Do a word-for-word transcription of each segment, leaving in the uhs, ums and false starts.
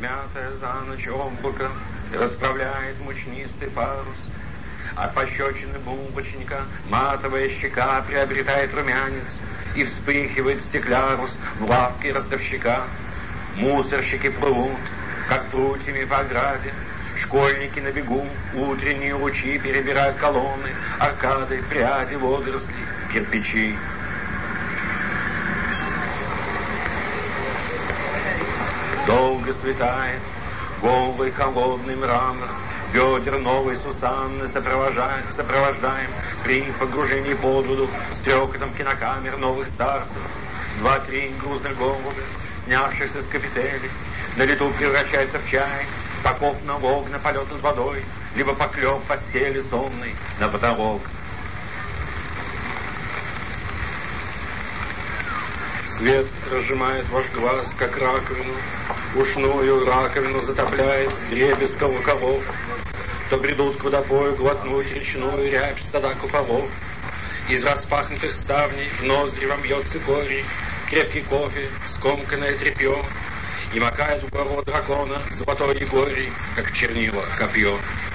смятое за ночь облако расправляет мучнистый парус. От пощечины бумбочника матовая щека приобретает румянец, и вспыхивает стеклярус в лавке ростовщика. Мусорщики плывут, как прутьями по ограде, школьники на бегу, утренние лучи перебирают колонны, аркады, пряди, водоросли, кирпичи. Долго светает голый холодный мрамор, бедер новой Сусанны сопровождаем, сопровождаем при погружении под воду стрекотом кинокамер новых старцев. Два-три грузных голубя, снявшихся с капители, на лету превращаются в чай, таков налог на полет над водой, либо поклеп постели сонной на потолок. Свет разжимает ваш глаз, как раковину, ушную раковину затопляет дребезг колоколов. То бредут к водопою глотнуть речную рябь стада куполов. Из распахнутых ставней в ноздри вам бьет цикорий, крепкий кофе, скомканное тряпье, и макает в горло дракона золотой егорий, как чернила копье.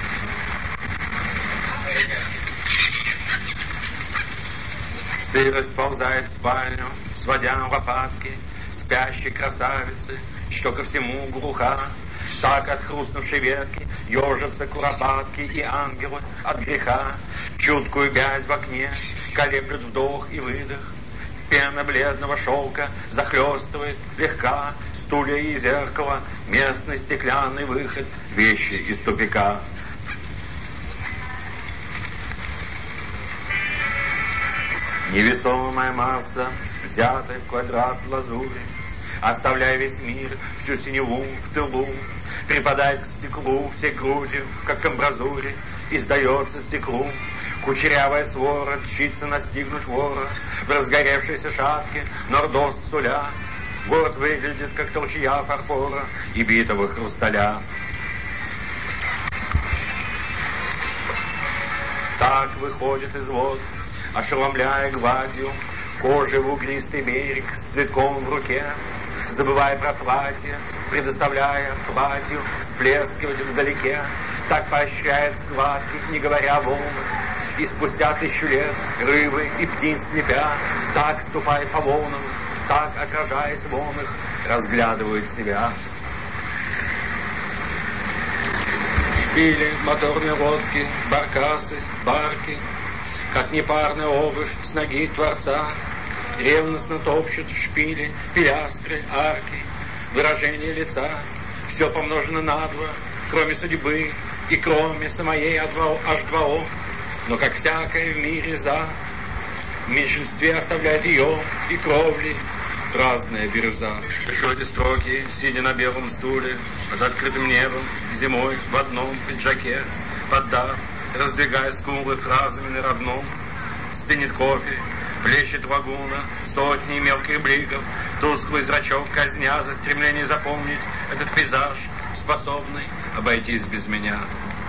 Сырость сползает в спальню, сводя лопатки спящей красавицы, что ко всему глуха. Так от хрустнувшей ветки ежатся куропатки и ангелы от греха. Чуткую вязь в окне колеблют вдох и выдох. Пена бледного шелка захлестывает слегка стулья и зеркало, местный стеклянный выход, вещи из тупика. Невесомая масса, взятая в квадрат лазури, оставляя весь мир, всю синеву в тылу, припадает к стеклу всей грудью, как к амбразуре, и сдается стеклу. Кучерявая свора тщится настигнуть вора в разгоревшейся шапке, нордост суля. Город выглядит, как толчья фарфора и битого хрусталя. Так выходит из вод, ошеломляя гладью кожи в углистый берег с цветком в руке, забывая про платье, предоставляя платью всплескивать вдалеке. Так поощряет складки, не говоря волны, и спустя тысячу лет рыбы и птиц слепя, так ступает по волнам, так, отражаясь в волнах, разглядывают себя. Шпили, моторные лодки, баркасы, барки, как непарная обувь с ноги Творца, ревностно топчут шпили, пилястры, арки, выражение лица, все помножено на два, кроме судьбы и кроме самой аш два о. Но как всякое в мире за, в меньшинстве оставляет ее и кровли разная бирюза. Пишу эти строки, сидя на белом стуле, под открытым небом, зимой в одном пиджаке, поддав, раздвигая скулы фразами на родном. Стынет кофе, плещет лагуна, сотни мелких бликов, тусклый зрачок казня за стремление запомнить этот пейзаж, способный обойтись без меня.